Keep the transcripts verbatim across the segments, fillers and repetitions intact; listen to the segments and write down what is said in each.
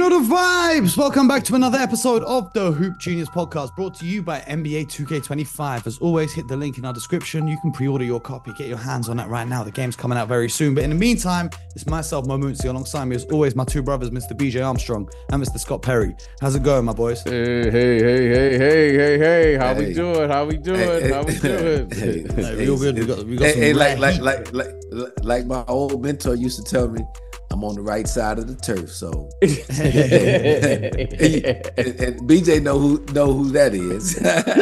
Feel the vibes! Welcome back to another episode of the Hoop Genius podcast, brought to you by N B A two K twenty-five. As always, hit the link in our description. You can pre-order your copy, get your hands on that right now. The game's coming out very soon. But in the meantime, it's myself, Mo Moonsie, alongside me as always, my two brothers, Mister B J Armstrong and Mister Scott Perry. How's it going, my boys? Hey, hey, hey, hey, hey, hey, hey. How hey. we doing? How we doing? Hey, How we doing? Hey, Like, hey, real good. We got, we got hey, some hey, like, rare like, heat. like, like, like, like my old mentor used to tell me, I'm on the right side of the turf. So, and, and B J know who know who that is.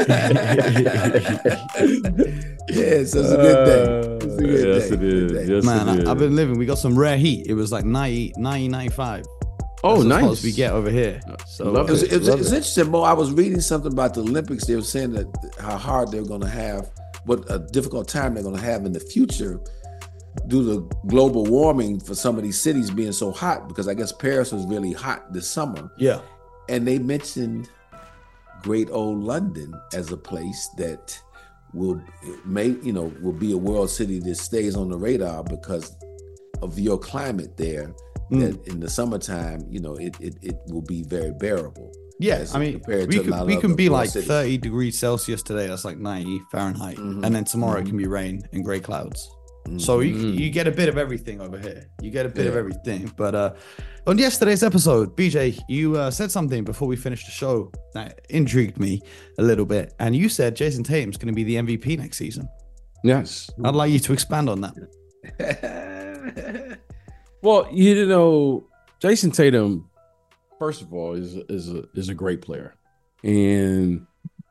Yeah, so it's a good day. It's a good yes, day. it is. Good day. Yes, Man, it is. I, I've been living. We got some rare heat. It was like ninety, ninety, ninety-five. Oh, That's as hot nice. as we get over here. So Love It was, it. it was, Love it's it. interesting, Mo. I was reading something about the Olympics. They were saying that how hard they're going to have, what a difficult time they're going to have in the future due to global warming for some of these cities being so hot, because I guess Paris was really hot this summer. yeah. And they mentioned great old London as a place that will may you know will be a world city that stays on the radar because of your climate there. Mm. That in the summertime, you know, it it, it will be very bearable. Yeah, as I mean, compared we to a could lot we of can other be world like cities. thirty degrees Celsius today. That's like ninety Fahrenheit, Mhm. and then tomorrow it Mhm. can be rain and gray clouds. Mhm. So you Mhm. you get a bit of everything over here. You get a bit of Yeah. everything. But uh, on yesterday's episode, B J, you uh, said something before we finished the show that intrigued me a little bit, and you said Jason Tatum's going to be the M V P next season. Yes. I'd like you to expand on that. Well, you know, Jason Tatum, first of all, is is a is a great player, and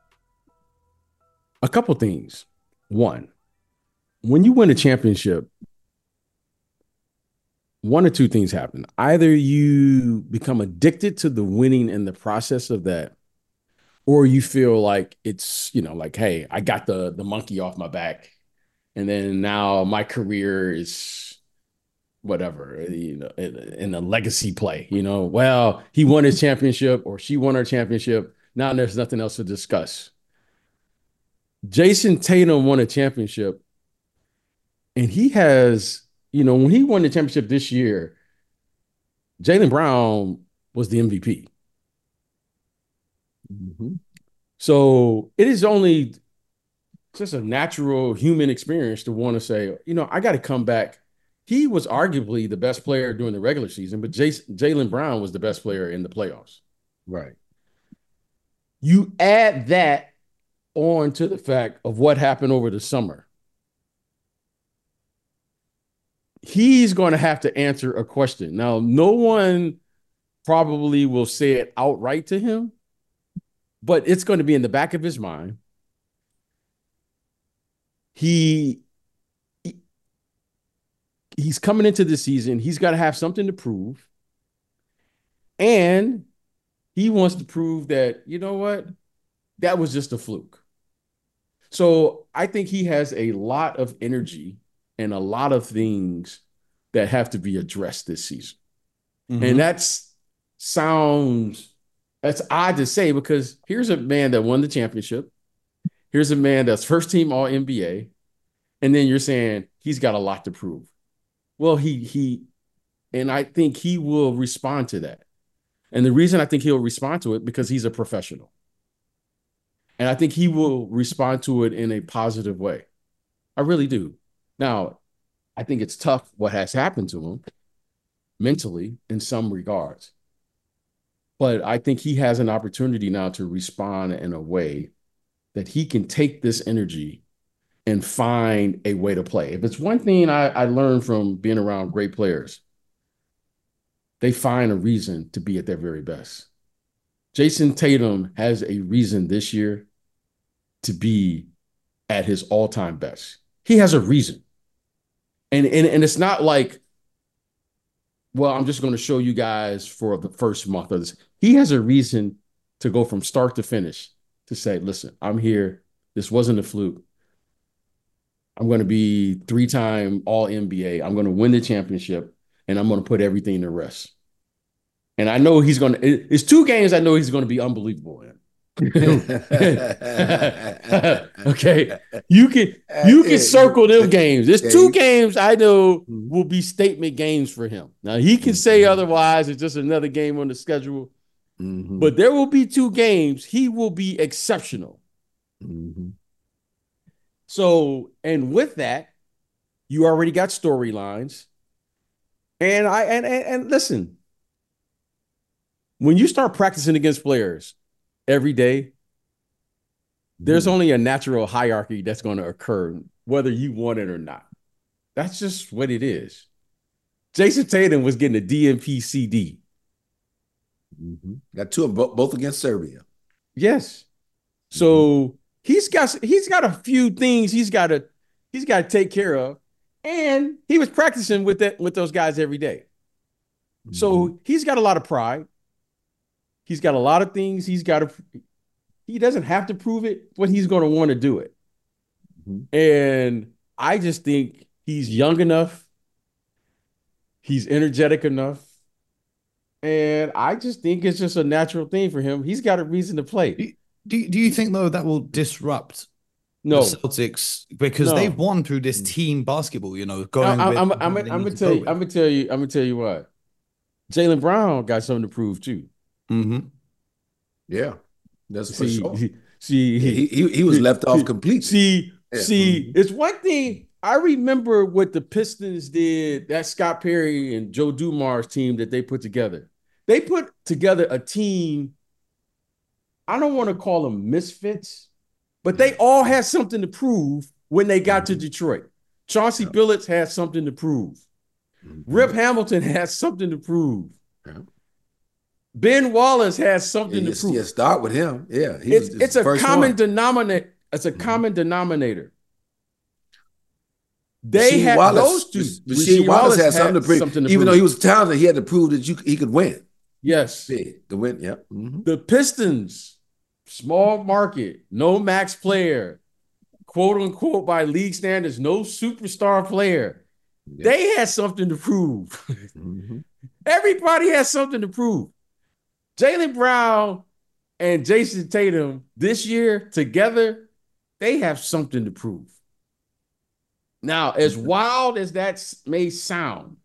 a couple things. One, when you win a championship, one or two things happen. Either you become addicted to the winning and the process of that, or you feel like it's, you know, like, hey, I got the the monkey off my back, and then now my career is whatever, you know, in, in a legacy play. You know, well, he won his championship or she won her championship. Now there's nothing else to discuss. Jason Tatum won a championship, and he has, you know, when he won the championship this year, Jaylen Brown was the M V P. Mhm. So it is only just a natural human experience to want to say, you know, I got to come back. He was arguably the best player during the regular season, but Jason, Jaylen Brown was the best player in the playoffs. Right. You add that on to the fact of what happened over the summer. He's going to have to answer a question. Now, no one probably will say it outright to him, but it's going to be in the back of his mind. He, he he's coming into the season. He's got to have something to prove. And he wants to prove that, you know what, that was just a fluke. So I think he has a lot of energy and a lot of things that have to be addressed this season. Mhm. And that's sounds, that's odd to say, because here's a man that won the championship. Here's a man that's first team all N B A. And then you're saying he's got a lot to prove. Well, he, he, and I think he will respond to that. And the reason I think he'll respond to it, because he's a professional. And I think he will respond to it in a positive way. I really do. Now, I think it's tough what has happened to him mentally in some regards. But I think he has an opportunity now to respond in a way that he can take this energy and find a way to play. If it's one thing I, I learned from being around great players, they find a reason to be at their very best. Jason Tatum has a reason this year to be at his all-time best. He has a reason. And, and, and it's not like, well, I'm just going to show you guys for the first month of this. He has a reason to go from start to finish to say, listen, I'm here. This wasn't a fluke. I'm going to be three-time all N B A. I'm going to win the championship, and I'm going to put everything to rest. And I know he's going to – it's two games I know he's going to be unbelievable in. Okay, you can you can circle them games. There's two games I know will be statement games for him. Now he can say otherwise. It's just another game on the schedule. Mm-hmm. But there will be two games. He will be exceptional. Mm-hmm. So, and with that, you already got storylines. And I and, and and listen, when you start practicing against players every day, there's only a natural hierarchy that's going to occur, whether you want it or not. That's just what it is. Jason Tatum was getting a D N P C D. Mm-hmm. Got two of them, both against Serbia. Yes. So mm-hmm. he's got he's got a few things he's got to he's got to take care of, and he was practicing with that with those guys every day. Mm-hmm. So he's got a lot of pride. He's got a lot of things he's got to. He doesn't have to prove it, but he's going to want to do it. Mm-hmm. And I just think he's young enough. He's energetic enough. And I just think it's just a natural thing for him. He's got a reason to play. Do, do, do you think, though, that will disrupt no. the Celtics? Because no. they've won through this team basketball, you know, going I, with I'm, I'm, I'm gonna tell you, I'm gonna tell you, I'm gonna tell you what. Jaylen Brown got something to prove too. Mm-hmm. Yeah. That's see, for sure. See, yeah, he, he he was left see, off completely. See, yeah. see, mm-hmm. it's one thing. I remember what the Pistons did, that Scott Perry and Joe Dumars team that they put together. They put together a team, I don't want to call them misfits, but they all had something to prove when they got mm-hmm. to Detroit. Chauncey yeah. Billups had something to prove. Mm-hmm. Rip Hamilton has something to prove. Yeah. Ben Wallace has something yeah, to prove. Yeah, start with him. Yeah, he it's, was, it's a common one. denominator. It's a mm-hmm. common denominator. They Rasheed had Wallace, those two. Rasheed Wallace, Wallace had something to prove. Something to Even prove. though he was talented, he had to prove that you he could win. Yes, yeah, to win. Yeah. Mm-hmm. The Pistons, small market, no max player, quote unquote by league standards, no superstar player. Yeah. They had something to prove. Mm-hmm. Everybody has something to prove. Jaylen Brown and Jason Tatum this year together, they have something to prove. Now, as wild as that may sound,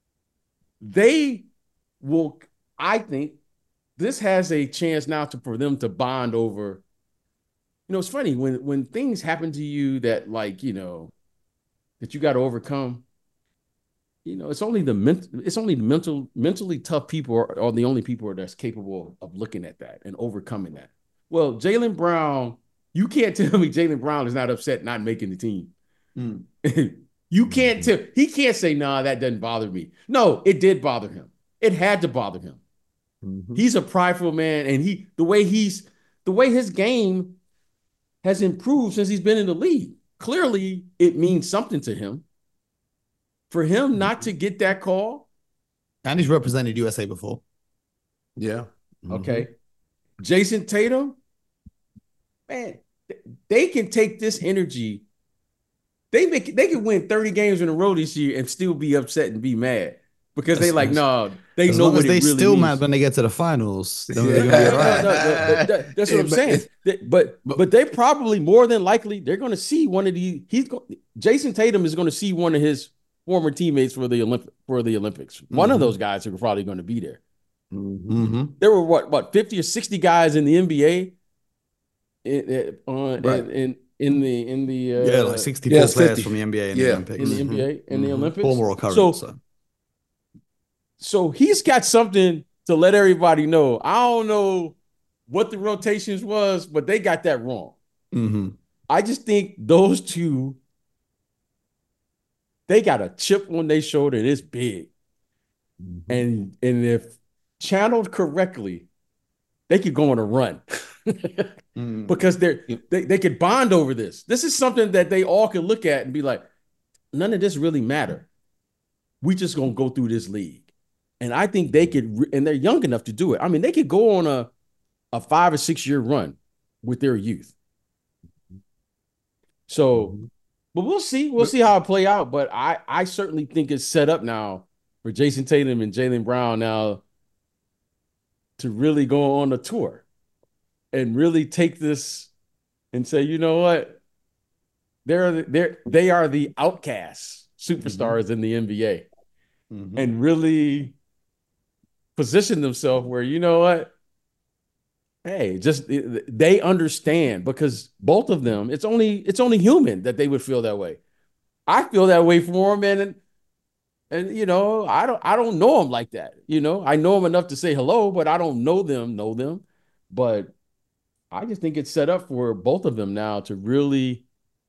they will, I think, this has a chance now to for them to bond over. You know, it's funny when when things happen to you that, like, you know, that you got to overcome. You know, it's only the mental, it's only the mental, mentally tough people are, are the only people that's capable of looking at that and overcoming that. Well, Jaylen Brown, you can't tell me Jaylen Brown is not upset not making the team. Mm. You can't tell, he can't say, nah, that doesn't bother me. No, it did bother him. It had to bother him. Mm-hmm. He's a prideful man, and he, the way he's, the way his game has improved since he's been in the league. Clearly, it means something to him. For him not to get that call. And he's represented U S A before. Yeah. Mm-hmm. Okay. Jason Tatum, man, they can take this energy. They make they can win thirty games in a row this year and still be upset and be mad. Because they like, no, they as know long what as they it really still means. Mad when they get to the finals. Yeah. no, no, no, no, that's what I'm saying. But but they probably more than likely they're going to see one of the he's go, Jason Tatum is going to see one of his former teammates for the Olymp- for the Olympics. Mm-hmm. One of those guys are probably going to be there. Mm-hmm. There were what what fifty or sixty guys in the N B A in in, uh, right. in, in, in the in the uh, yeah like sixty-four yeah, players from the N B A in yeah. the Olympics. In the N B A in mm-hmm. the Olympics. Former or current. So, so so he's got something to let everybody know. I don't know what the rotations was, but they got that wrong. Mm-hmm. I just think those two. They got a chip on their shoulder. It's big. Mm-hmm. And, and if channeled correctly, they could go on a run mm-hmm. because they're, they, they could bond over this. This is something that they all could look at and be like, none of this really matter. We just going to go through this league. And I think they could, and they're young enough to do it. I mean, they could go on a, a five or six year run with their youth. So, mm-hmm. But we'll see. We'll see how it play out. But I, I certainly think it's set up now for Jason Tatum and Jaylen Brown now to really go on a tour. and really take this and say, you know what? They're they're they are the outcasts, superstars mm-hmm. in the N B A, mm-hmm. and really position themselves where, you know what? Hey, just they understand, because both of them, it's only it's only human that they would feel that way. I feel that way for them, and and you know, I don't I don't know them like that. You know, I know them enough to say hello, but I don't know them, know them. But I just think it's set up for both of them now to really.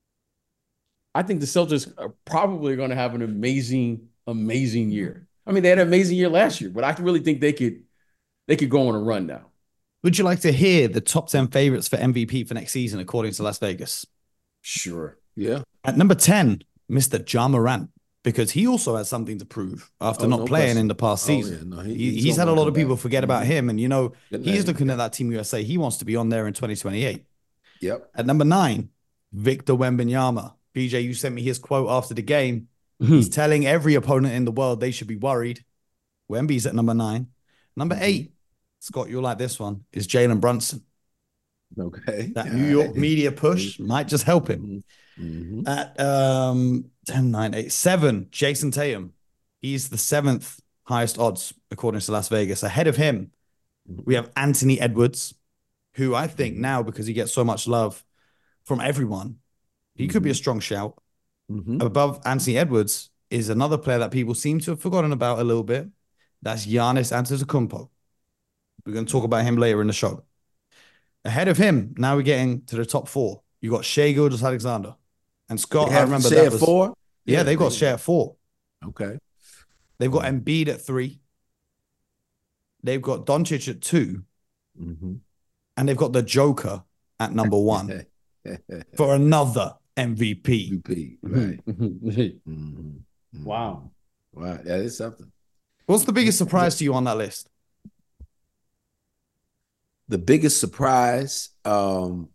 I think the Celtics are probably going to have an amazing, amazing year. I mean, they had an amazing year last year, but I really think they could they could go on a run now. Would you like to hear the top ten favorites for M V P for next season, according to Las Vegas? Sure. Yeah. At number ten, Mister Ja Morant, because he also has something to prove after oh, not no playing question. in the past season. Oh, yeah. no, he, he's, he's had a lot of people back. forget mm-hmm. about him. And, you know, Good he's looking at that Team U S A. He wants to be on there in twenty twenty-eight. Yep. At number nine, Victor Wembanyama. B J, you sent me his quote after the game. Mm-hmm. He's telling every opponent in the world they should be worried. Wemby's at number nine. Number mm-hmm. eight, Scott, you'll like this one, is Jalen Brunson. Okay. That New York media push might just help him. Mm-hmm. At um, ten, nine, eight, seven, Jason Tatum. He's the seventh highest odds, according to Las Vegas. Ahead of him, we have Anthony Edwards, who I think now, because he gets so much love from everyone, he mm-hmm. could be a strong shout. Mm-hmm. Above Anthony Edwards is another player that people seem to have forgotten about a little bit. That's Giannis Antetokounmpo. We're going to talk about him later in the show. Ahead of him, now we're getting to the top four. You got Shai Gilgeous-Alexander. And Scott, I remember that was... four? Yeah, yeah, they've got Shai at four. Okay. They've got Embiid at three. They've got Doncic at two. Mm-hmm. And they've got the Joker at number one for another M V P. M V P, right. mm-hmm. Wow. Wow, that is something. What's the biggest surprise to you on that list? The biggest surprise, um,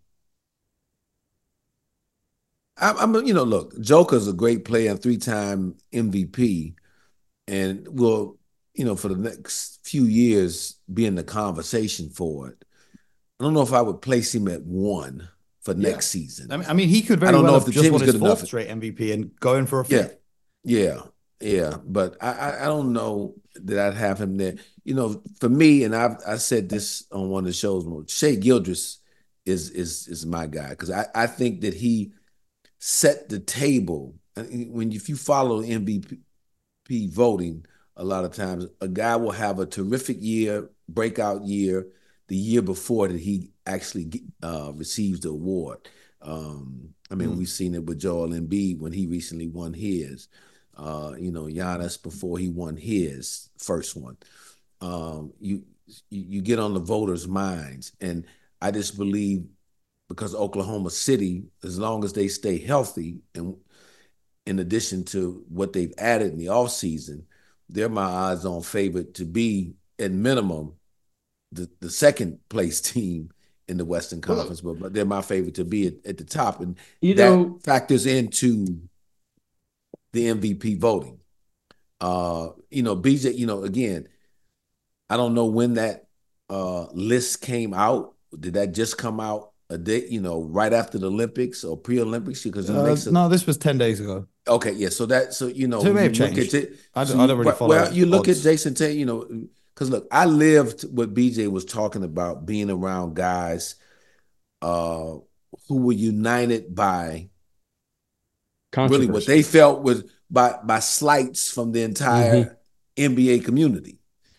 I'm, I'm, you know, look, Joker's a great player and three-time M V P, and will, you know, for the next few years be in the conversation for it. I don't know if I would place him at one for yeah. next season. I mean, I mean, he could very well have just won his fourth straight M V P and go in for a fifth. Yeah, yeah, yeah. But I, I, I don't know that I'd have him there. You know, for me, and I've I said this on one of the shows, Shai Gilgeous is is is my guy, because I, I think that he set the table. When if you follow M V P voting, a lot of times a guy will have a terrific year, breakout year, the year before that he actually uh, receives the award. Um, I mean, mm. we've seen it with Joel Embiid when he recently won his. Uh, you know, Giannis before he won his first one. Um, you, you you get on the voters' minds, and I just believe because Oklahoma City, as long as they stay healthy, and in addition to what they've added in the offseason, they're my odds-on favorite to be at minimum the, the second place team in the Western Conference, well, but, but they're my favorite to be at, at the top, and you that know, factors into the M V P voting. Uh, you know, B J, you know, again, I don't know when that uh, list came out. Did that just come out a day, you know, right after the Olympics or pre-Olympics? Because uh, a, no, this was ten days ago. Okay, yeah. So that, so you know, so it may have you changed. Look at it, I, so don't, I don't really you, follow. Well, you look odds. at Jason Tatum, you know, because look, I lived what B J was talking about, being around guys uh, who were united by really what they felt was by by slights from the entire mm-hmm. N B A community.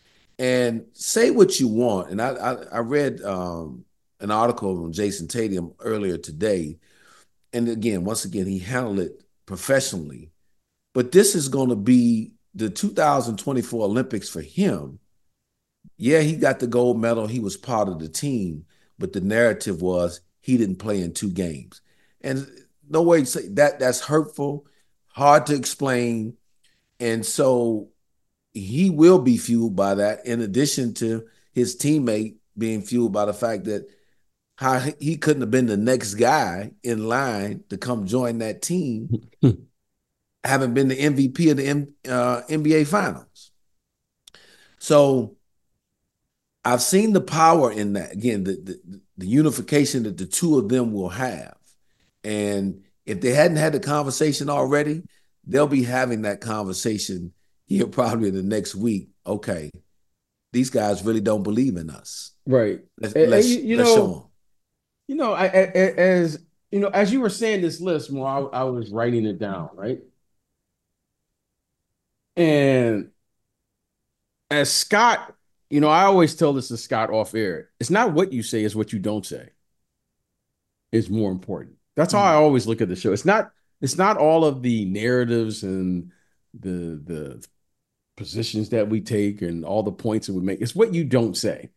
And say what you want, and I I, I read um, an article on Jason Tatum earlier today, and again, once again, he handled it professionally. But this is going to be the two thousand twenty-four Olympics for him. Yeah, he got the gold medal. He was part of the team, but the narrative was he didn't play in two games. And no way to say that that's hurtful, hard to explain. And so he will be fueled by that, in addition to his teammate being fueled by the fact that how he couldn't have been the next guy in line to come join that team, having been the M V P of the M, uh, N B A Finals. So I've seen the power in that. Again, the, the, the unification that the two of them will have. And if they hadn't had the conversation already, they'll be having that conversation here probably in the next week. Okay, these guys really don't believe in us. Right. Let's, And- let's, and you- you let's know- show them. You know, I, I, I- as you know, as you were saying this list, more I, I was writing it down, right? And as Scott, you know, I always tell this to Scott off air. It's not what you say, it's what you don't say is more important. That's how I always look at the show. It's not, it's not all of the narratives and the the positions that we take and all the points that we make. It's what you don't say.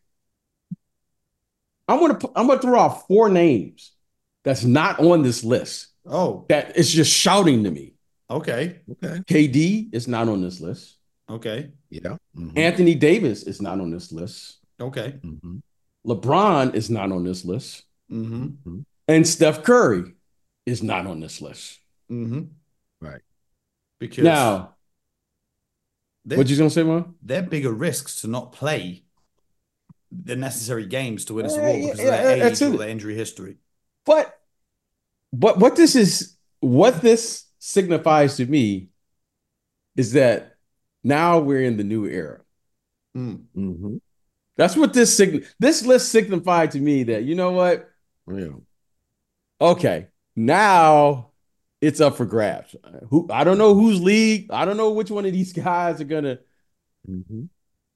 I'm gonna I'm gonna throw out four names that's not on this list. Oh, That it's just shouting to me. okay. Okay. K D is not on this list. Okay. Yeah. Mhm. Anthony Davis is not on this list. Okay. Mhm. LeBron is not on this list. Mm-hmm. Mhm. And Steph Curry is not on this list. Mm-hmm. Right. Because Now, they're, what you gonna say, man? they're bigger risks to not play the necessary games to win us Yeah, award yeah, because yeah, of their that's age or it. their injury history. But but what this is, what this signifies to me is that now we're in the new era. Mm. Mhm. That's what this sign this list signified to me that, you know what? Yeah. Okay, now it's up for grabs. Who I don't know whose league. I don't know which one of these guys are gonna Mhm.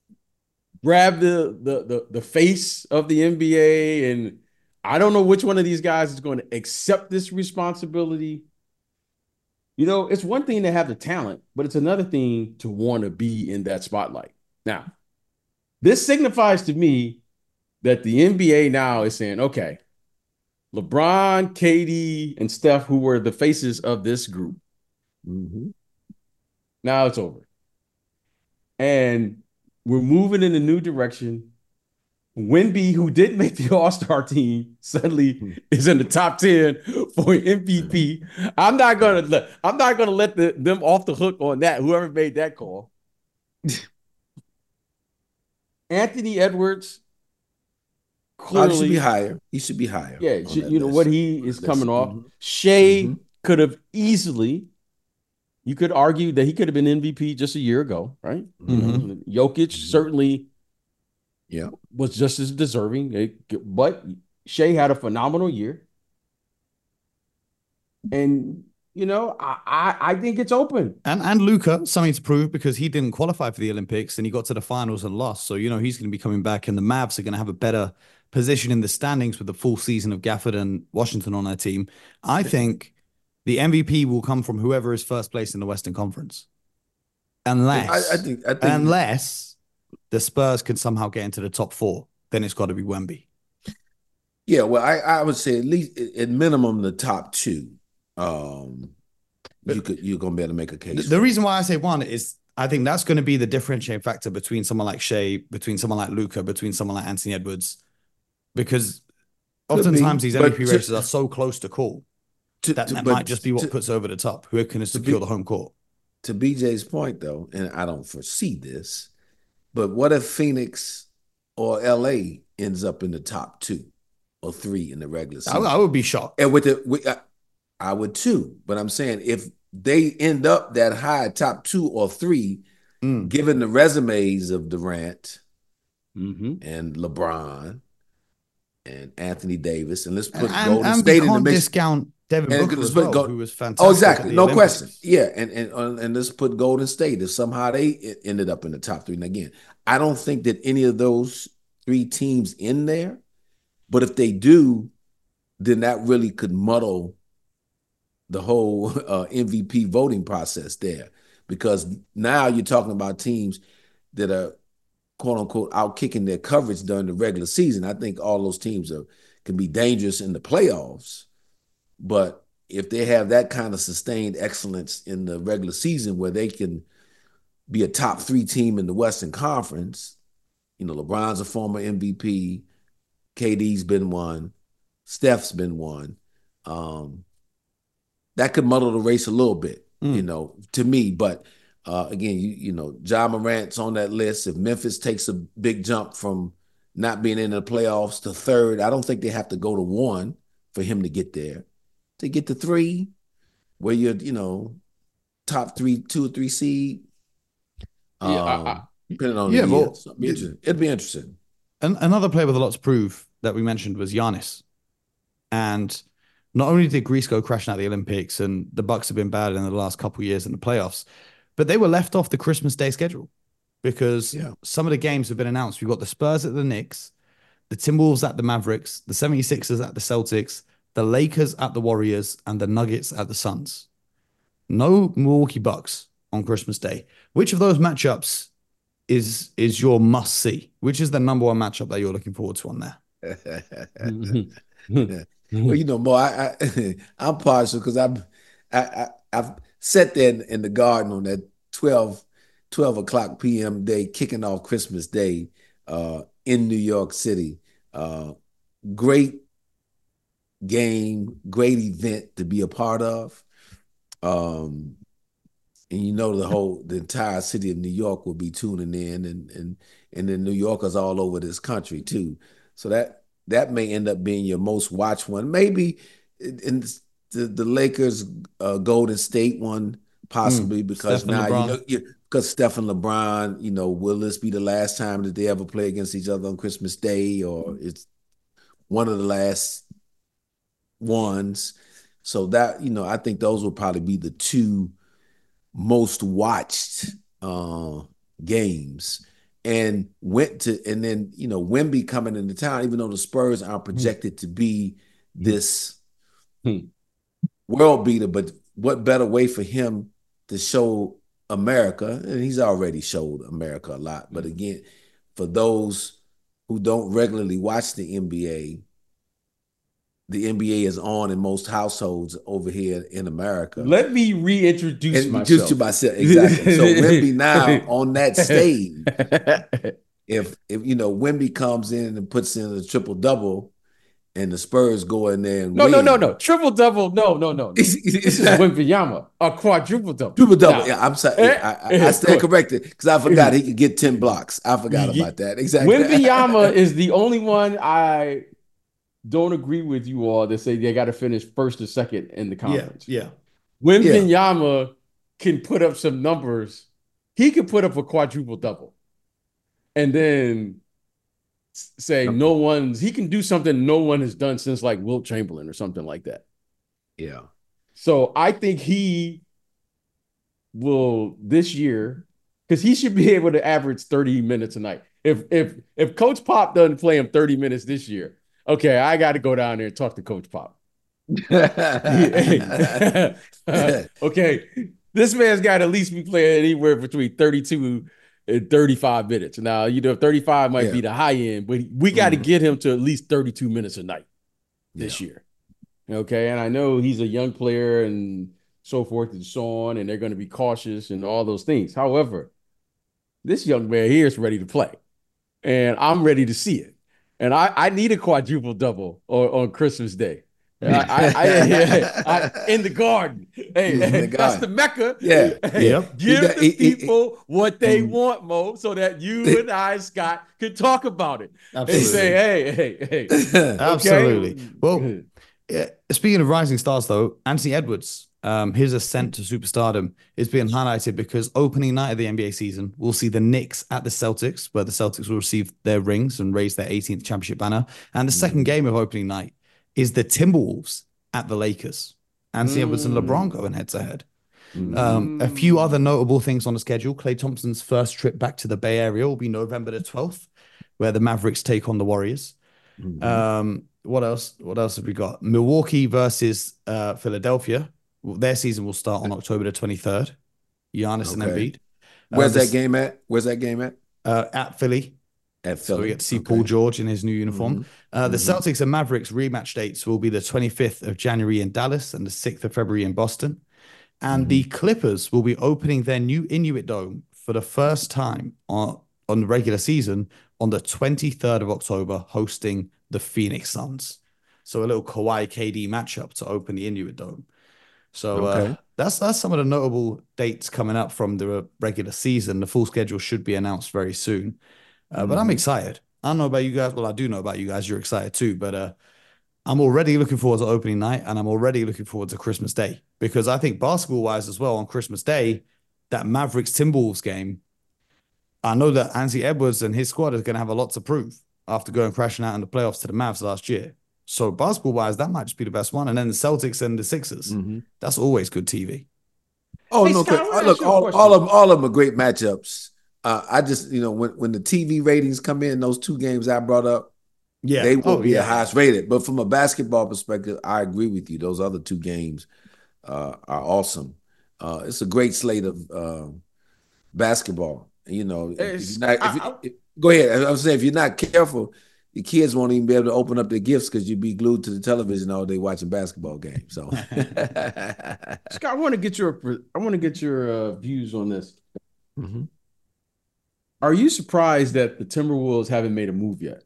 grab the the the, the face of the N B A, and I don't know which one of these guys is going to accept this responsibility. You know, it's one thing to have the talent, but it's another thing to want to be in that spotlight. Now, this signifies to me that the N B A now is saying, okay, LeBron, K D, and Steph, who were the faces of this group, Mhm. now it's over. And we're moving in a new direction. Wemby, who didn't make the All-Star team, suddenly is in the top ten for M V P. I'm not gonna let I'm not gonna let the, them off the hook on that. Whoever made that call. Anthony Edwards, Oh, he should be clearly, higher. He should be higher. yeah, on sh- that you know list. what he On is that coming list. off. Mhm. Shea Mhm. could have easily. You could argue that he could have been M V P just a year ago, right? You know, Mhm. Jokic certainly Yeah. was just as deserving, eh, but Shea had a phenomenal year. And, you know, I, I, I think it's open. And and Luca, something to prove because he didn't qualify for the Olympics and he got to the finals and lost. So, you know, he's going to be coming back and the Mavs are going to have a better position in the standings with the full season of Gafford and Washington on their team. I think the M V P will come from whoever is first place in the Western Conference. Unless, I, I think. I think. unless the Spurs can somehow get into the top four, then it's got to be Wemby. Yeah. Well, I, I would say at least at minimum the top two. Um, you could you're gonna be able to make a case. The, for the it. reason why I say one is I think that's going to be the differentiating factor between someone like Shea, between someone like Luca, between someone like Anthony Edwards, because Could oftentimes be, these M V P but to- races are so close to call To- that, to- that but might just be what to- puts over the top. Who can to secure be- the home court? to B J's point, though, and I don't foresee this, but what if Phoenix or L A ends up in the top two or three in the regular I, season? I would be shocked. And with the, with, I, I would too, but I'm saying if they end up that high, top two or three, Mm. given the resumes of Durant Mm-hmm. and LeBron and Anthony Davis, and let's And, put and, Golden and we State in the can't mix. discount Devin And Booker let's as put well, Go- who was fantastic. Oh, at exactly. the No Olympics. question. Yeah, and and uh, and let's put Golden State if somehow they e- ended up in the top three. And again, I don't think that any of those three teams in there, but if they do, then that really could muddle the whole uh, M V P voting process there, because now you're talking about teams that are quote unquote out kicking their coverage during the regular season. I think all those teams are can be dangerous in the playoffs. But if they have that kind of sustained excellence in the regular season where they can be a top three team in the Western Conference, you know, LeBron's a former M V P, K D's been one, Steph's been one. Um, that could muddle the race a little bit, Mm. you know, to me. But uh, again, you you know, Ja Morant's on that list. If Memphis takes a big jump from not being in the playoffs to third. I don't think they have to go to one for him to get there. To get to three, where you're, you know, top three, two or three seed. Um, Yeah, I- I- depending on yeah, the year. well, So it'd be interesting. It'd be interesting. An- another player with a lot to prove that we mentioned was Giannis. And not only did Greece go crashing out the Olympics and the Bucks have been bad in the last couple of years in the playoffs, but they were left off the Christmas Day schedule because Yeah. some of the games have been announced. We've got the Spurs at the Knicks, the Timberwolves at the Mavericks, the 76ers at the Celtics, the Lakers at the Warriors, and the Nuggets at the Suns. No Milwaukee Bucks on Christmas Day. Which of those matchups is is your must see? Which is the number one matchup that you're looking forward to on there? Well, you know, Mo, I, I I'm partial because I'm I, I I've sat there in, in the garden on that twelve, twelve o'clock p m day, kicking off Christmas Day uh, in New York City. Uh, great game, great event to be a part of. Um, and you know the whole the entire city of New York will be tuning in, and and and then New Yorkers all over this country too. So that that may end up being your most watched one. Maybe in in the, the Lakers uh, Golden State one, possibly because Steph and now you LeBron. know you, because Steph and LeBron, you know, will this be the last time that they ever play against each other on Christmas Day, or it's one of the last ones? So that, you know, I think those will probably be the two most watched uh, games. And went to, and then, you know, Wemby coming into town, even though the Spurs aren't projected to be this Hmm. world beater, but what better way for him to show America? And he's already showed America a lot. But again, for those who don't regularly watch the N B A, the N B A is on in most households over here in America. Let me reintroduce And myself. just to myself, exactly. So Wemby now on that stage, if if you know Wemby comes in and puts in a triple double, and the Spurs go in there and No, win. no, no, no. Triple double. No, no, no. no. This is Wembanyama. A quadruple double. Triple double. Now, Yeah, I'm sorry. eh, I, I, eh, I stand corrected because I forgot he could get ten blocks. I forgot Ye- about that. Exactly. Wembanyama is the only one I don't agree with you all that say they got to finish first or second in the conference. yeah. Wembanyama can put up some numbers. He can put up a quadruple double, and then s- say no one's. He can do something no one has done since like Wilt Chamberlain or something like that. Yeah. So I think he will this year, because he should be able to average thirty minutes a night. If if if Coach Pop doesn't play him thirty minutes this year, okay, I got to go down there and talk to Coach Pop. Okay, this man's got to at least be playing anywhere between thirty-two and thirty-five minutes. Now, you know, thirty-five might Yeah. be the high end, but we got to Mhm. get him to at least thirty-two minutes a night this Yeah. year. Okay, and I know he's a young player and so forth and so on, and they're going to be cautious and all those things. However, this young man here is ready to play, and I'm ready to see it. And I, I need a quadruple double on, on Christmas Day. I, I, I, I- in the garden. Hey, In the hey, that's garden. the Mecca. Yeah, Hey, yep. Give He- the he- he- people what they Mm. want, Mo, so that you and I, Scott, can talk about it and say, hey, hey, hey. Absolutely. Okay? Well, yeah, speaking of rising stars, though, Anthony Edwards, um, his ascent to superstardom is being highlighted because opening night of the N B A season, we'll see the Knicks at the Celtics, where the Celtics will receive their rings and raise their eighteenth championship banner. And the second game of opening night is the Timberwolves at the Lakers. Anthony Edwards and LeBron going head to head. Um, a few other notable things on the schedule. Klay Thompson's first trip back to the Bay Area will be November the twelfth, where the Mavericks take on the Warriors. Mhm. Um, what else? What else have we got? Milwaukee versus uh, Philadelphia. Well, their season will start on October the twenty-third. Giannis and Okay. Embiid. Where's Uh, that this- game at? Where's that game at? Uh, at Philly. At So Philly. we get to see Okay. Paul George in his new uniform. Mhm. Uh, the Mhm. Celtics and Mavericks rematch dates will be the twenty-fifth of January in Dallas and the sixth of February in Boston. And the Clippers will be opening their new Inuit Dome for the first time on, on the regular season on the twenty-third of October, hosting the Phoenix Suns. So a little Kawhi K D matchup to open the Inuit Dome. So uh, Okay. that's that's some of the notable dates coming up from the regular season. The full schedule should be announced very soon. Uh, But I'm Mhm. excited. I don't know about you guys. Well, I do know about you guys. You're excited too, but uh, I'm already looking forward to opening night, and I'm already looking forward to Christmas Day because I think basketball-wise as well on Christmas Day, that Mavericks Timberwolves game. I know that Anthony Edwards and his squad is going to have a lot to prove after going crashing out in the playoffs to the Mavs last year. So basketball-wise, that might just be the best one. And then the Celtics and the Sixers. Mm-hmm. That's always good T V. Oh, Hey, no. Scott, I wanna Look, ask you a all, question. all of them, all of them are great matchups. Uh, I just, you know, when, when the T V ratings come in, those two games I brought up, Yeah. they will Oh, be yeah. the highest rated. But from a basketball perspective, I agree with you. Those other two games uh, are awesome. Uh, it's a great slate of uh, basketball. You know, if, if It's- you're not, if I- you- I- if- go ahead. I was saying, if you're not careful, the kids won't even be able to open up their gifts because you'd be glued to the television all day watching basketball games. So, Scott, I want to get your I want to get your uh, views on this. Mhm. Are you surprised that the Timberwolves haven't made a move yet?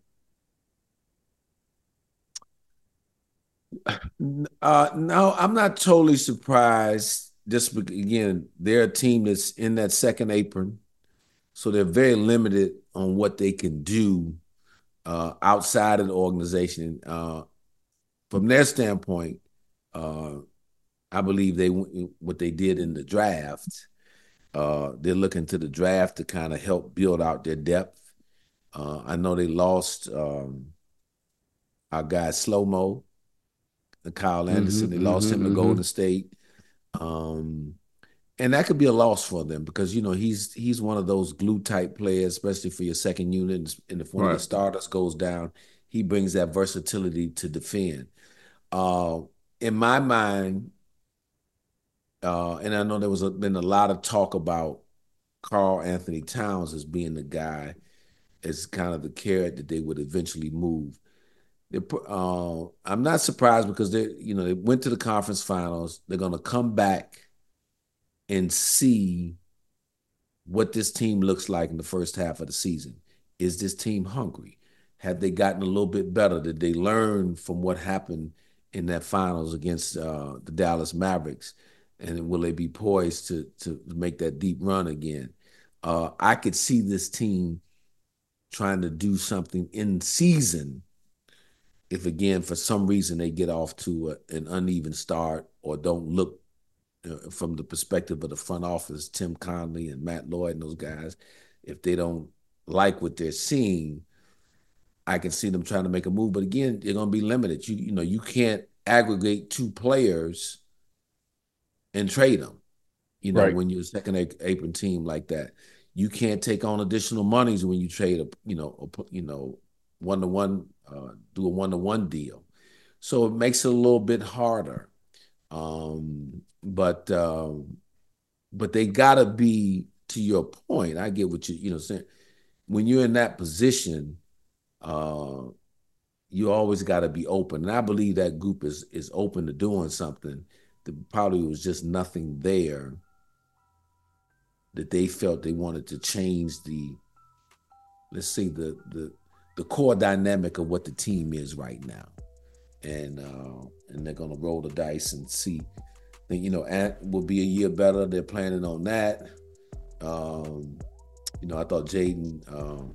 Uh, no, I'm not totally surprised. Just bec- again, they're a team that's in that second apron, so they're very limited on what they can do uh, outside of the organization. Uh, from their standpoint, uh, I believe they what they did in the draft. Uh, they're looking to the draft to kind of help build out their depth. Uh, I know they lost um, our guy Slow Mo. Kyle Anderson, Mhm, they lost mhm, him to mhm. Golden State, um, and that could be a loss for them because you know he's he's one of those glue type players, especially for your second unit. And if one of Right. the starters goes down, he brings that versatility to defend. Uh, in my mind, uh, and I know there was a, been a lot of talk about Karl Anthony Towns as being the guy, as kind of the carrot that they would eventually move. They put, uh, I'm not surprised because they, you know, they went to the conference finals. They're going to come back and see what this team looks like in the first half of the season. Is this team hungry? Have they gotten a little bit better? Did they learn from what happened in that finals against uh, the Dallas Mavericks? And will they be poised to to make that deep run again? Uh, I could see this team trying to do something in season if, again, for some reason they get off to a, an uneven start or don't look uh, from the perspective of the front office, Tim Conley and Matt Lloyd and those guys, if they don't like what they're seeing, I can see them trying to make a move. But again, they're going to be limited. You you know, you can't aggregate two players and trade them. You know, Right. when you're a second apron team like that, you can't take on additional monies when you trade a you know a, you know one to one uh, do a one to one deal. So it makes it a little bit harder. Um, but um, but they gotta be, to your point. I get what you you know saying. When you're in that position, uh, you always got to be open, and I believe that group is is open to doing something. There probably was just nothing there that they felt they wanted to change the, let's say the the the core dynamic of what the team is right now, and uh, and they're gonna roll the dice and see. Then you know, Ant will be a year better. They're planning on that. Um, you know, I thought Jaden um,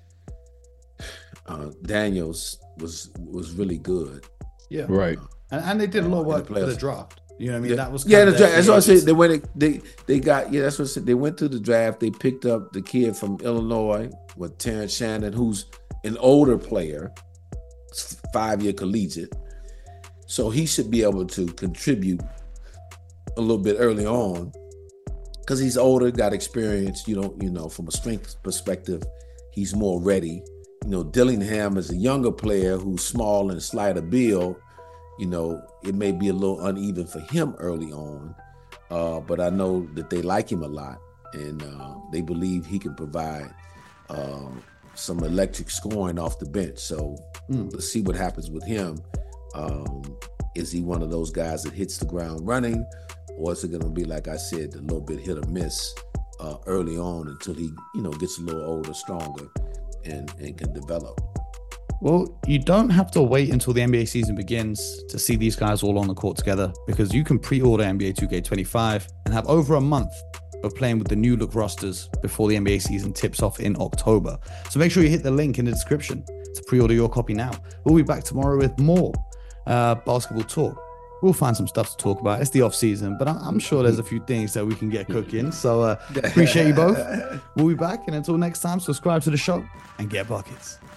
uh, Daniels was was really good. Yeah. Right. And, and they did a lot of Uh, in the work for the playoffs. draft. You know what I mean? Yeah, That was yeah. kind The of draft, their that's what I free said. They went. They they got. Yeah, that's what I said. They went through the draft. They picked up the kid from Illinois with Terrence Shannon, who's an older player, five year collegiate. So he should be able to contribute a little bit early on because he's older, got experience. You don't, you know, from a strength perspective, he's more ready. You know, Dillingham is a younger player who's small and slighter build. You know, it may be a little uneven for him early on, uh, but I know that they like him a lot, and uh, they believe he can provide uh, some electric scoring off the bench. So Mm. let's see what happens with him. Um, is he one of those guys that hits the ground running, or is it going to be, like I said, a little bit hit or miss uh, early on until he, you know, gets a little older, stronger, and and can develop? Well, you don't have to wait until the N B A season begins to see these guys all on the court together, because you can pre-order N B A two K twenty-five and have over a month of playing with the new look rosters before the N B A season tips off in October. So make sure you hit the link in the description to pre-order your copy now. We'll be back tomorrow with more uh, basketball talk. We'll find some stuff to talk about. It's the off season, but I'm sure there's a few things that we can get cooking. So uh, appreciate you both. We'll be back. And until next time, subscribe to the show and get buckets.